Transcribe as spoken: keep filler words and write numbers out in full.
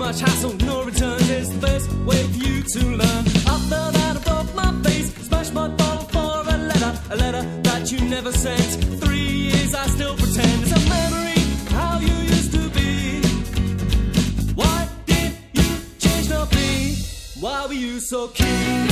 much hassle, no return is the best way for you to learn. After that I broke my face, smashed my bottle for a letter, a letter that you never sent. Three years I still pretend it's a memory, how you used to be. Why did you change, not me? Why were you so keen?